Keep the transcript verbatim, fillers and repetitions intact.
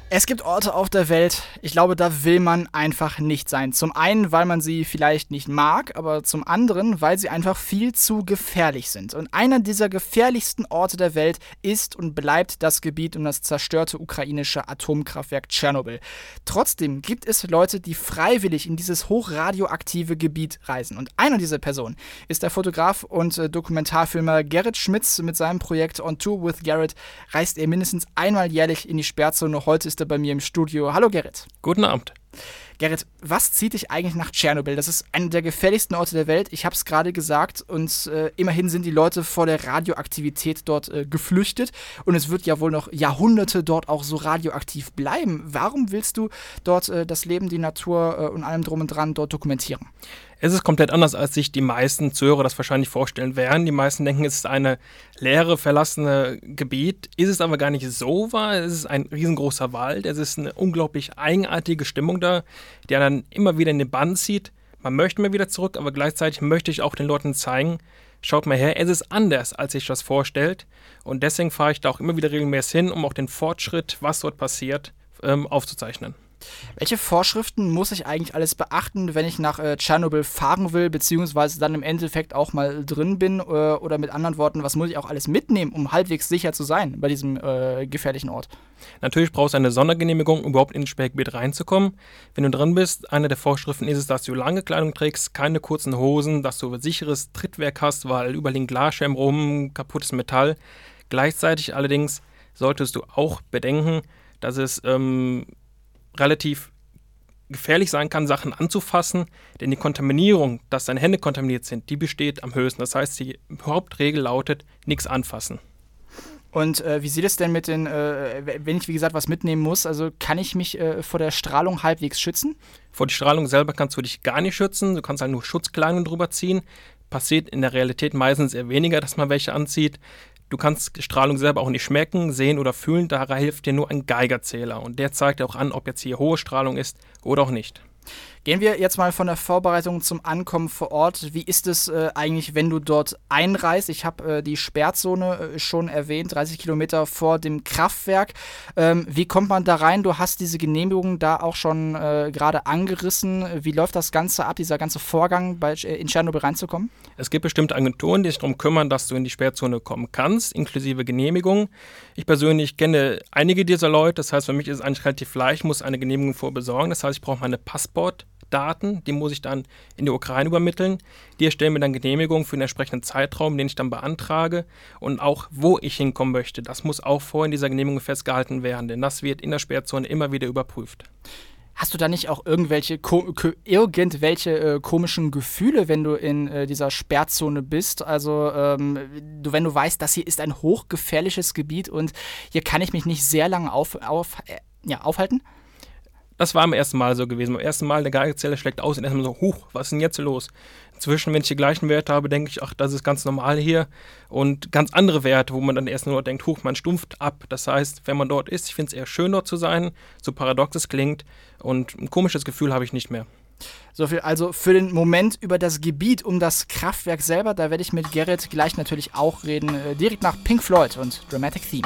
Es gibt Orte auf der Welt, ich glaube, da will man einfach nicht sein. Zum einen, weil man sie vielleicht nicht mag, aber zum anderen, weil sie einfach viel zu gefährlich sind. Und einer dieser gefährlichsten Orte der Welt ist und bleibt das Gebiet um das zerstörte ukrainische Atomkraftwerk Tschernobyl. Trotzdem gibt es Leute, die freiwillig in dieses hochradioaktive Gebiet reisen. Und einer dieser Personen ist der Fotograf und äh, Dokumentarfilmer Gerrit Schmitz. Mit seinem Projekt On Tour with Gerrit reist er mindestens einmal jährlich in die Sperrzone. Heute ist er bei mir im Studio. Hallo Gerrit. Guten Abend. Gerrit, was zieht dich eigentlich nach Tschernobyl? Das ist einer der gefährlichsten Orte der Welt. Ich habe es gerade gesagt und äh, immerhin sind die Leute vor der Radioaktivität dort äh, geflüchtet und es wird ja wohl noch Jahrhunderte dort auch so radioaktiv bleiben. Warum willst du dort äh, das Leben, die Natur äh, und allem drum und dran dort dokumentieren? Es ist komplett anders, als sich die meisten Zuhörer das wahrscheinlich vorstellen werden. Die meisten denken, es ist eine leere, verlassene Gebiet. Ist es aber gar nicht so wahr. Es ist ein riesengroßer Wald. Es ist eine unglaublich eigenartige Stimmung da, die dann immer wieder in den Bann zieht. Man möchte mal wieder zurück, aber gleichzeitig möchte ich auch den Leuten zeigen, schaut mal her, es ist anders, als sich das vorstellt. Und deswegen fahre ich da auch immer wieder regelmäßig hin, um auch den Fortschritt, was dort passiert, ähm, aufzuzeichnen. Welche Vorschriften muss ich eigentlich alles beachten, wenn ich nach äh, Tschernobyl fahren will, beziehungsweise dann im Endeffekt auch mal drin bin? Äh, oder mit anderen Worten, was muss ich auch alles mitnehmen, um halbwegs sicher zu sein bei diesem äh, gefährlichen Ort? Natürlich brauchst du eine Sondergenehmigung, um überhaupt ins Sperrgebiet reinzukommen. Wenn du drin bist, eine der Vorschriften ist es, dass du lange Kleidung trägst, keine kurzen Hosen, dass du sicheres Trittwerk hast, weil überall liegen Glasscherben rum, kaputtes Metall. Gleichzeitig allerdings solltest du auch bedenken, dass es ähm, relativ gefährlich sein kann, Sachen anzufassen, denn die Kontaminierung, dass deine Hände kontaminiert sind, die besteht am höchsten. Das heißt, die Hauptregel lautet, nichts anfassen. Und äh, wie sieht es denn mit den, äh, wenn ich wie gesagt was mitnehmen muss, also kann ich mich äh, vor der Strahlung halbwegs schützen? Vor der Strahlung selber kannst du dich gar nicht schützen, du kannst halt nur Schutzkleidung drüber ziehen. Passiert in der Realität meistens eher weniger, dass man welche anzieht. Du kannst die Strahlung selber auch nicht schmecken, sehen oder fühlen, da hilft dir nur ein Geigerzähler. Und der zeigt dir auch an, ob jetzt hier hohe Strahlung ist oder auch nicht. Gehen wir jetzt mal von der Vorbereitung zum Ankommen vor Ort. Wie ist es äh, eigentlich, wenn du dort einreist? Ich habe äh, die Sperrzone äh, schon erwähnt, dreißig Kilometer vor dem Kraftwerk. Ähm, wie kommt man da rein? Du hast diese Genehmigung da auch schon äh, gerade angerissen. Wie läuft das Ganze ab, dieser ganze Vorgang, bei, äh, in Tschernobyl reinzukommen? Es gibt bestimmte Agenturen, die sich darum kümmern, dass du in die Sperrzone kommen kannst, inklusive Genehmigung. Ich persönlich kenne einige dieser Leute, das heißt, für mich ist es eigentlich relativ leicht, ich muss eine Genehmigung vorbesorgen. Das heißt, ich brauche meine Passportdaten, die muss ich dann in die Ukraine übermitteln. Die erstellen mir dann Genehmigung für den entsprechenden Zeitraum, den ich dann beantrage. Und auch, wo ich hinkommen möchte, das muss auch vorher in dieser Genehmigung festgehalten werden, denn das wird in der Sperrzone immer wieder überprüft. Hast du da nicht auch irgendwelche, ko- ko- irgendwelche äh, komischen Gefühle, wenn du in äh, dieser Sperrzone bist? Also ähm, du, wenn du weißt, das hier ist ein hochgefährliches Gebiet und hier kann ich mich nicht sehr lange auf, auf, äh, ja, aufhalten? Das war am ersten Mal so gewesen. Beim ersten Mal, der Geigerzähler schlägt aus und erstmal so, huch, was ist denn jetzt los? Inzwischen, wenn ich die gleichen Werte habe, denke ich, ach, das ist ganz normal hier. Und ganz andere Werte, wo man dann erst nur denkt, huch, man stumpft ab. Das heißt, wenn man dort ist, ich finde es eher schön, dort zu sein, so paradox es klingt. Und ein komisches Gefühl habe ich nicht mehr. So viel also für den Moment über das Gebiet um das Kraftwerk selber. Da werde ich mit Gerrit gleich natürlich auch reden, äh, direkt nach Pink Floyd und Dramatic Theme.